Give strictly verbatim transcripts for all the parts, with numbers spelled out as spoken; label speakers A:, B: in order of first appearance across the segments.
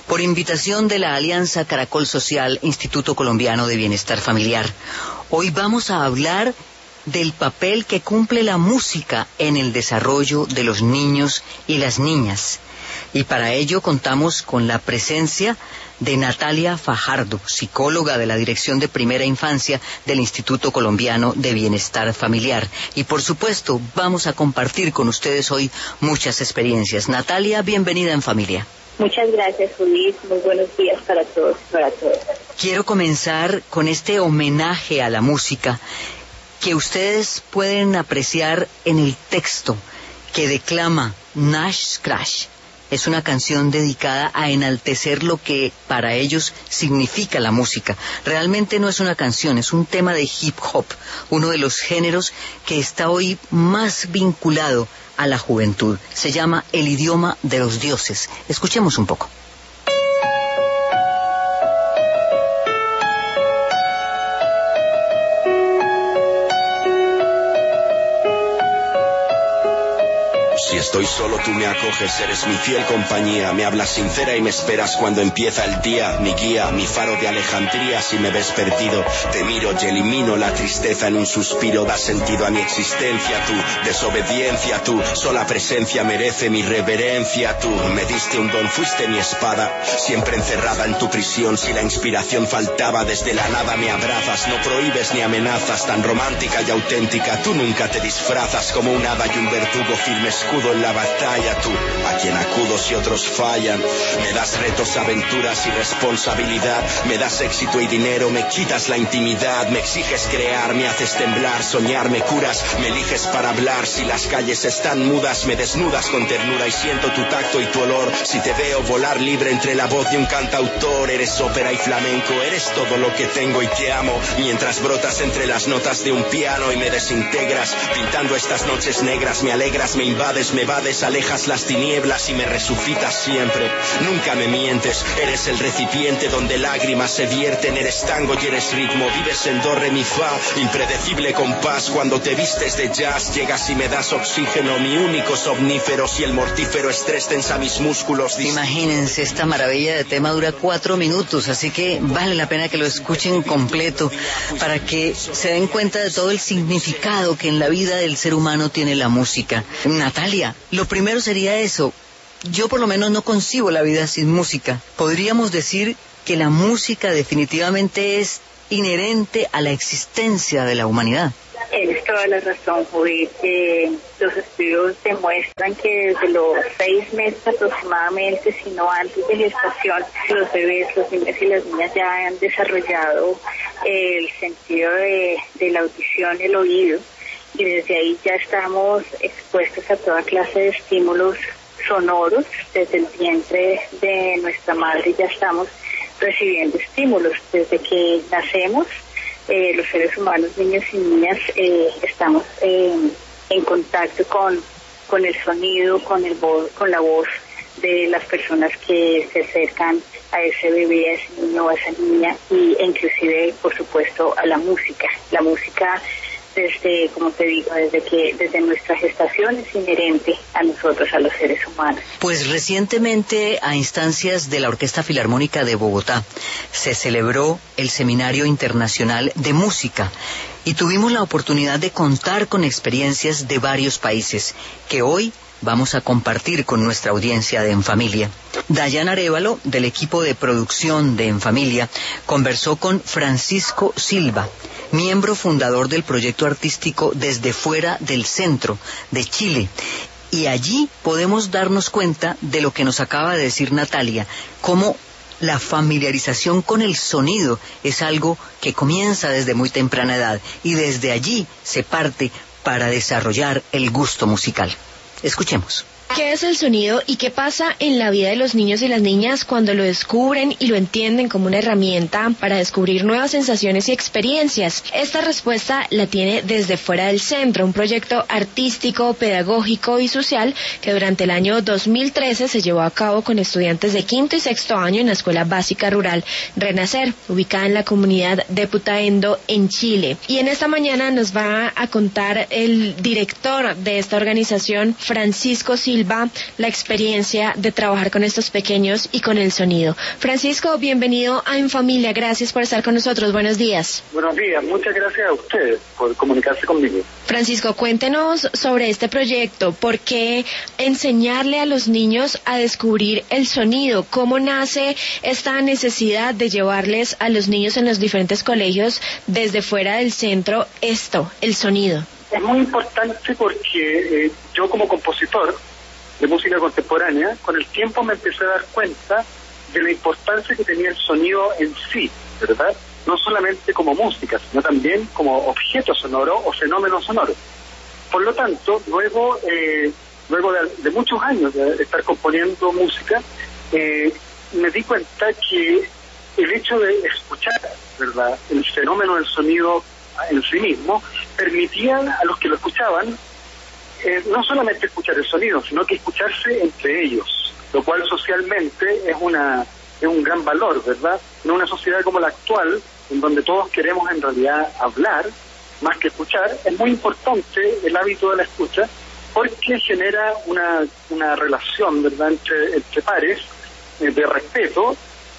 A: por invitación de la Alianza Caracol Social, Instituto Colombiano de Bienestar Familiar. Hoy vamos a hablar del papel que cumple la música en el desarrollo de los niños y las niñas. Y para ello contamos con la presencia de Natalia Fajardo, psicóloga de la Dirección de Primera Infancia del Instituto Colombiano de Bienestar Familiar. Y por supuesto, vamos a compartir con ustedes hoy muchas experiencias. Natalia, bienvenida en Familia.
B: Muchas gracias, Judith. Muy buenos días para todos y para todas.
A: Quiero comenzar con este homenaje a la música que ustedes pueden apreciar en el texto que declama Nash Crash. Es una canción dedicada a enaltecer lo que para ellos significa la música. Realmente no es una canción, es un tema de hip hop, uno de los géneros que está hoy más vinculado a la juventud. Se llama El idioma de los dioses. Escuchemos un poco.
C: Si estoy solo tú me acoges, eres mi fiel compañía. Me hablas sincera y me esperas cuando empieza el día. Mi guía, mi faro de Alejandría. Si me ves perdido, te miro y elimino la tristeza en un suspiro. Da sentido a mi existencia, tu desobediencia, tu sola presencia merece mi reverencia. Tú me diste un don, fuiste mi espada, siempre encerrada en tu prisión. Si la inspiración faltaba, desde la nada me abrazas. No prohíbes ni amenazas, tan romántica y auténtica. Tú nunca te disfrazas como un hada y un verdugo firme escudo en la batalla. Tú, a quien acudo si otros fallan. Me das retos, aventuras y responsabilidad. Me das éxito y dinero, me quitas la intimidad. Me exiges crear, me haces temblar, soñar, me curas. Me eliges para hablar, si las calles están mudas. Me desnudas con ternura y siento tu tacto y tu olor. Si te veo volar libre entre la voz de un cantautor. Eres ópera y flamenco, eres todo lo que tengo y te amo. Mientras brotas entre las notas de un piano y me desintegras, pintando estas noches negras. Me alegras, me invades, me vades, alejas las tinieblas y me resucitas siempre. Nunca me mientes, eres el recipiente donde lágrimas se vierten. Eres tango y eres ritmo, vives en do, re, mi, fa. Impredecible compás, cuando te vistes de jazz. Llegas y me das oxígeno, mi único somnífero. Si el mortífero estrés tensa mis músculos.
A: Imagínense, esta maravilla de tema dura cuatro minutos, así que vale la pena que lo escuchen completo para que se den cuenta de todo el significado que en la vida del ser humano tiene la música. Natalia, lo primero sería eso. Yo por lo menos no concibo la vida sin música. Podríamos decir que la música definitivamente es inherente a la existencia de la humanidad.
B: Tienes toda la razón, Judith. Eh, los estudios demuestran que desde los seis meses aproximadamente, si no antes de gestación, los bebés, los niños y las niñas ya han desarrollado eh, el sentido de, de la audición y el oído. Y desde ahí ya estamos expuestos a toda clase de estímulos sonoros. Desde el vientre de nuestra madre ya estamos recibiendo estímulos. Desde que nacemos, eh, los seres humanos, niños y niñas, eh, estamos eh, en contacto con, con el sonido, con, el vo- con la voz de las personas que se acercan a ese bebé, a ese niño o a esa niña, y, e inclusive, por supuesto, a la música. La música, desde, como te digo, desde que desde nuestra gestación es inherente a nosotros, a los seres humanos.
A: Pues recientemente, a instancias de la Orquesta Filarmónica de Bogotá, se celebró el Seminario Internacional de Música y tuvimos la oportunidad de contar con experiencias de varios países que hoy vamos a compartir con nuestra audiencia de En Familia. Dayana Arévalo, del equipo de producción de En Familia, conversó con Francisco Silva, miembro fundador del proyecto artístico Desde Fuera del Centro de Chile. Y allí podemos darnos cuenta de lo que nos acaba de decir Natalia, cómo la familiarización con el sonido es algo que comienza desde muy temprana edad y desde allí se parte para desarrollar el gusto musical. Escuchemos.
D: ¿Qué es el sonido y qué pasa en la vida de los niños y las niñas cuando lo descubren y lo entienden como una herramienta para descubrir nuevas sensaciones y experiencias? Esta respuesta la tiene Desde Fuera del Centro, un proyecto artístico, pedagógico y social que durante el año dos mil trece se llevó a cabo con estudiantes de quinto y sexto año en la Escuela Básica Rural Renacer, ubicada en la comunidad de Putaendo, en Chile. Y en esta mañana nos va a contar el director de esta organización, Francisco Silva, Silva la experiencia de trabajar con estos pequeños y con el sonido. Francisco, bienvenido a En Familia, gracias por estar con nosotros, buenos días.
E: Buenos días, muchas gracias a ustedes por comunicarse conmigo.
D: Francisco, cuéntenos sobre este proyecto, ¿por qué enseñarle a los niños a descubrir el sonido? ¿Cómo nace esta necesidad de llevarles a los niños en los diferentes colegios desde fuera del centro esto, el sonido?
E: Es muy importante porque eh, yo como compositor de música contemporánea, con el tiempo me empecé a dar cuenta de la importancia que tenía el sonido en sí, ¿verdad? No solamente como música, sino también como objeto sonoro o fenómeno sonoro. Por lo tanto, luego, eh, luego de, de muchos años de estar componiendo música, eh, me di cuenta que el hecho de escuchar, ¿verdad?, el fenómeno del sonido en sí mismo, permitía a los que lo escuchaban eh, no solamente escuchar el sonido, sino que escucharse entre ellos, lo cual socialmente es una es un gran valor, ¿verdad? En una sociedad como la actual, en donde todos queremos en realidad hablar más que escuchar, es muy importante el hábito de la escucha porque genera una una relación, ¿verdad?, entre, entre pares, eh, de respeto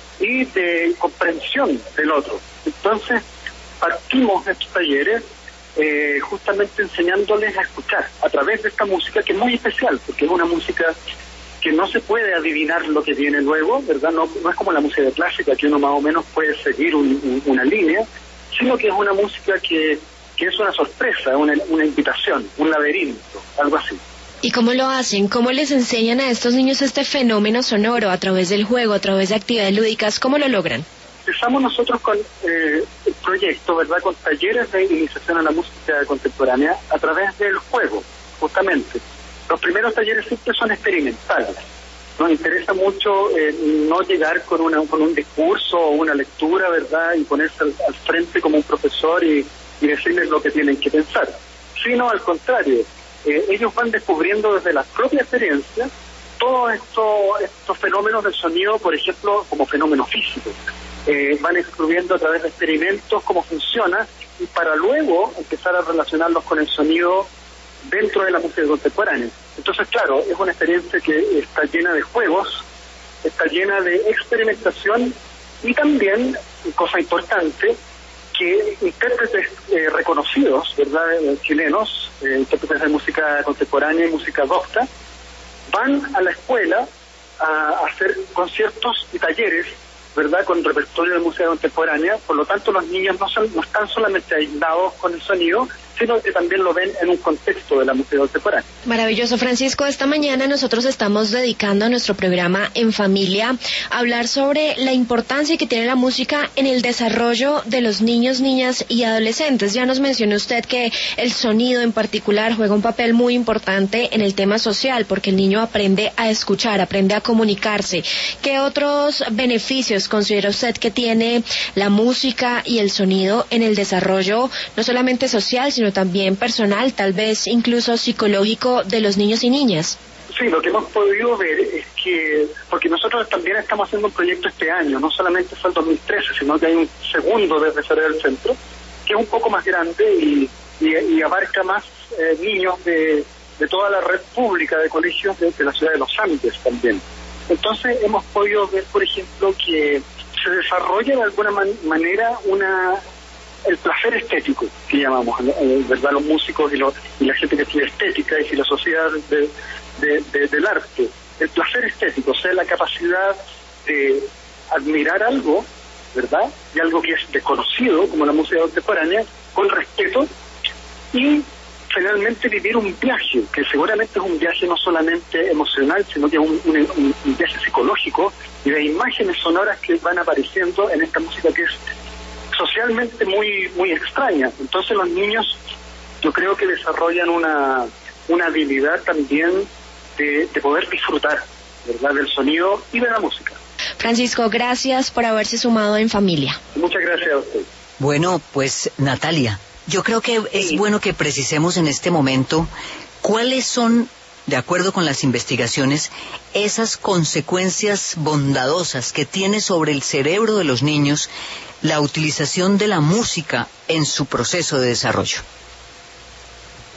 E: y de comprensión del otro. Entonces, partimos de estos talleres eh, justamente enseñándoles a escuchar a través de esta música que es muy especial, porque es una música que no se puede adivinar lo que viene luego, ¿verdad? No, no es como la música clásica, que uno más o menos puede seguir un, un, una línea, sino que es una música que, que es una sorpresa, una, una invitación, un laberinto, algo así.
D: ¿Y cómo lo hacen? ¿Cómo les enseñan a estos niños este fenómeno sonoro a través del juego, a través de actividades lúdicas? ¿Cómo lo logran?
E: Empezamos nosotros con eh, el proyecto, ¿verdad?, con talleres de iniciación a la música contemporánea a través del juego, justamente. Los primeros talleres siempre son experimentales. Nos interesa mucho eh, no llegar con, una, con un discurso o una lectura, ¿verdad?, y ponerse al, al frente como un profesor y, y decirles lo que tienen que pensar, sino al contrario, eh, ellos van descubriendo desde la propia experiencia todos estos, estos fenómenos del sonido, por ejemplo, como fenómenos físicos. Eh, van descubriendo a través de experimentos cómo funciona y para luego empezar a relacionarlos con el sonido dentro de la música contemporánea. Entonces, claro, es una experiencia que está llena de juegos, está llena de experimentación y también, cosa importante, que intérpretes eh, reconocidos, ¿verdad?, eh, chilenos, eh, intérpretes de música contemporánea y música docta, van a la escuela a hacer conciertos y talleres, ¿verdad?, con repertorio de música contemporánea. Por lo tanto, los niños no, son, no están solamente aislados con el sonido, sino que también lo ven en un contexto de la música contemporánea.
D: Maravilloso, Francisco. Esta mañana nosotros estamos dedicando nuestro programa En Familia a hablar sobre la importancia que tiene la música en el desarrollo de los niños, niñas y adolescentes. Ya nos mencionó usted que el sonido en particular juega un papel muy importante en el tema social, porque el niño aprende a escuchar, aprende a comunicarse. ¿Qué otros beneficios considera usted que tiene la música y el sonido en el desarrollo, no solamente social, sino también personal, tal vez incluso psicológico de los niños y niñas?
E: Sí, lo que hemos podido ver es que, porque nosotros también estamos haciendo un proyecto este año, no solamente fue el dos mil trece, sino que hay un segundo desde fuera del centro, que es un poco más grande y, y, y abarca más eh, niños de, de toda la red pública de colegios de, de la ciudad de Los Andes también. Entonces hemos podido ver, por ejemplo, que se desarrolla de alguna man- manera una... el placer estético, que llamamos, eh, ¿verdad?, los músicos y, los, y la gente que estudia estética y filosofía de, de, de, del arte. El placer estético, o sea, la capacidad de admirar algo, ¿verdad?, y algo que es desconocido, como la música contemporánea, con respeto, y finalmente vivir un viaje, que seguramente es un viaje no solamente emocional, sino que es un, un, un viaje psicológico y de imágenes sonoras que van apareciendo en esta música que es socialmente muy muy extraña. Entonces los niños, yo creo que desarrollan una una habilidad también de, de poder disfrutar, ¿verdad?, del sonido y de la música.
D: Francisco, gracias por haberse sumado En Familia.
E: Muchas gracias a usted.
A: Bueno, pues Natalia, yo creo que es bueno que precisemos en este momento cuáles son, de acuerdo con las investigaciones, esas consecuencias bondadosas que tiene sobre el cerebro de los niños la utilización de la música en su proceso de desarrollo.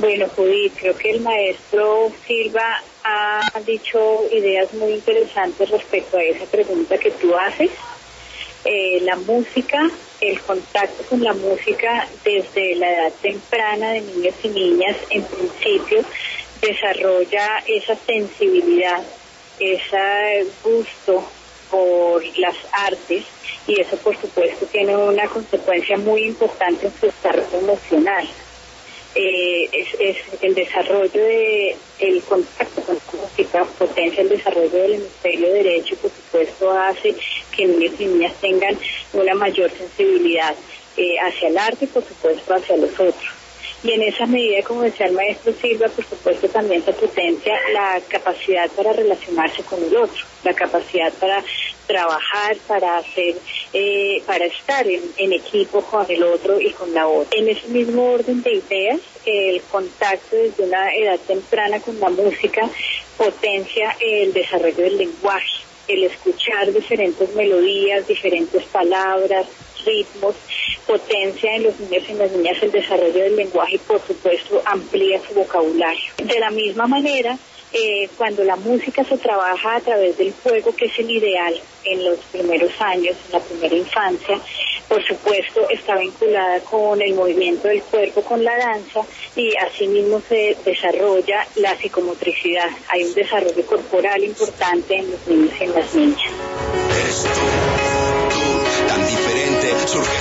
B: Bueno, Judith, creo que el maestro Silva ha dicho ideas muy interesantes respecto a esa pregunta que tú haces. Eh, la música, el contacto con la música desde la edad temprana de niños y niñas, en principio, desarrolla esa sensibilidad, ese gusto por las artes, y eso por supuesto tiene una consecuencia muy importante en su desarrollo emocional. Eh, es, es el desarrollo de el contacto con la música potencia el desarrollo del hemisferio derecho y por supuesto hace que niños y niñas tengan una mayor sensibilidad eh, hacia el arte y por supuesto hacia los otros. Y en esa medida, como decía el maestro Silva, por supuesto también se potencia la capacidad para relacionarse con el otro, la capacidad para trabajar, para hacer, eh, para estar en, en equipo con el otro y con la otra. En ese mismo orden de ideas, el contacto desde una edad temprana con la música potencia el desarrollo del lenguaje, el escuchar diferentes melodías, diferentes palabras, ritmos, potencia en los niños y en las niñas el desarrollo del lenguaje y por supuesto amplía su vocabulario. De la misma manera, eh, cuando la música se trabaja a través del juego, que es el ideal en los primeros años, en la primera infancia, por supuesto está vinculada con el movimiento del cuerpo, con la danza, y asimismo se desarrolla la psicomotricidad. Hay un desarrollo corporal importante en los niños y en las niñas.
C: Eres tú, tú, tan diferente, surge